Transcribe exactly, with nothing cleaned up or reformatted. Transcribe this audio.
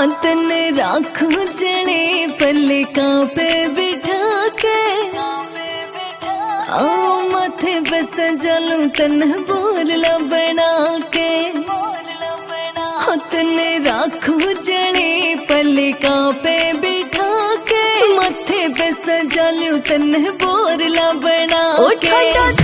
तन राखू जड़े पल्लिका पे बिठा के आओ माथे पे सजालू तन बोरला बना के तन राखू जड़े पल्लिका पे बिठा के माथे पे सजालू तन बोरला बना के।